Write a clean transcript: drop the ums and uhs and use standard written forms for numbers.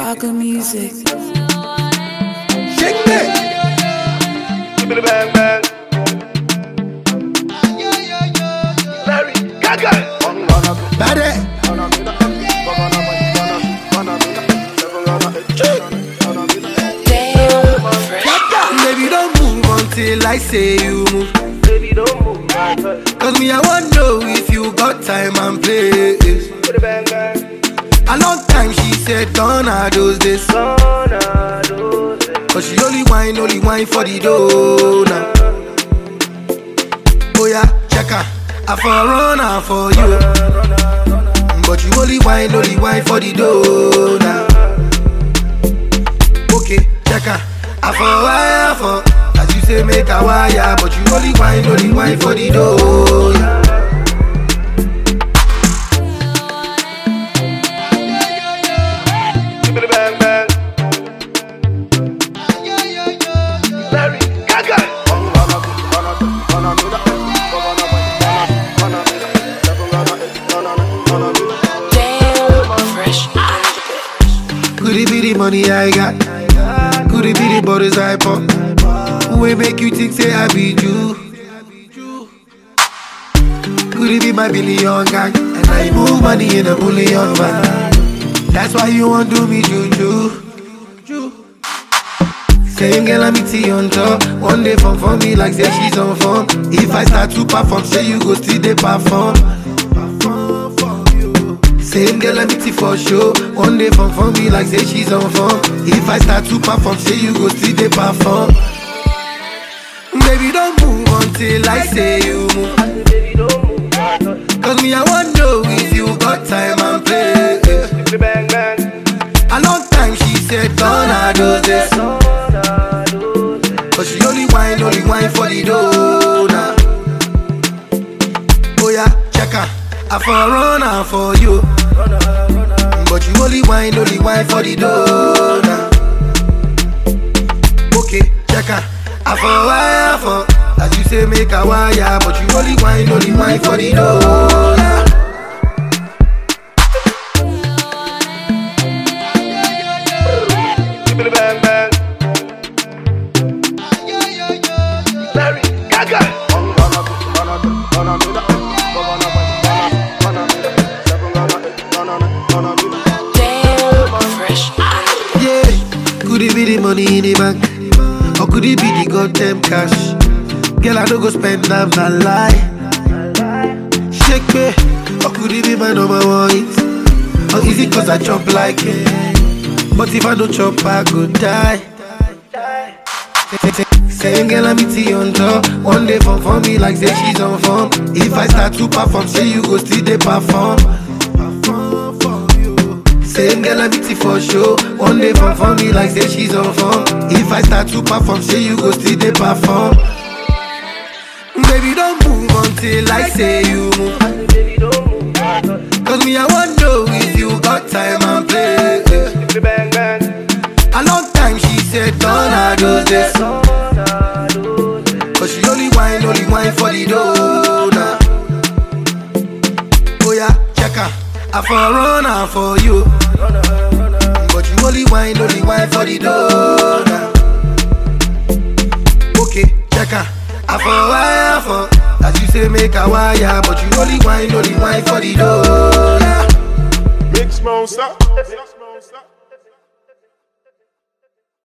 Gaga music. Shake me. Give me the bang bang. Larry Gaga. Bad. Baby, don't move until I say you move. Baby, don't move. Cause me, I want to know if you got time and place. A long time she said gone are those days. Cause she only wine for the dough now. Oh yeah, check her, I for run her for you. But you only wine for the dough now. Okay, check her, I for wire for. As you say make a wire, but you only wine for the dough yeah. Could it be the money I got? Could it be the borders I pop? Who will make you think say I be you? Could it be my billion gang? And I move money in a bullion van. That's why you want to do me juju. Same girl I meet on top. One day from for me like say she's on form. If I start to perform, say you go still they perform. Same girl I meet for show. One day from for me like say she's on form. If I start to perform, say you go still they perform. Baby don't move until I say you move. Cause me I want to know if you got time and place. A long time she said gone are those days. Cause she only wine for the dough now. Oh yeah, check her, I for run her for you. But you only wine for the dough now. Okay, check her, I for wire for. As you say make a wire, but you only wine for the dough yeah. Give me the bang bang. Larry Gaga. Yeah, could it be the money in the bank? Or could it be the goddamn cash? Girl, I don't go spend that my life. Shake me. Or could it be my number one hit? Or is it cause I chop like it? But if I don't chop, I go die. Same girl I meet on top. One day for me like say she's on form. If I start to perform, say you go still they perform. Same girl I meet for show. One day for me like say she's on form. If I start to perform, say you go still they perform. Baby don't move until I say you move. Cause me I want to know if you got time and place. A long time she said gone are those days. Cause she only wine for the dough now. Oh yeah, check her, I for run her for you. But you only wine for the dough now. Okay, check her, I for wire for. As you say make a wire, but you only wine for the dough yeah. Mix monster.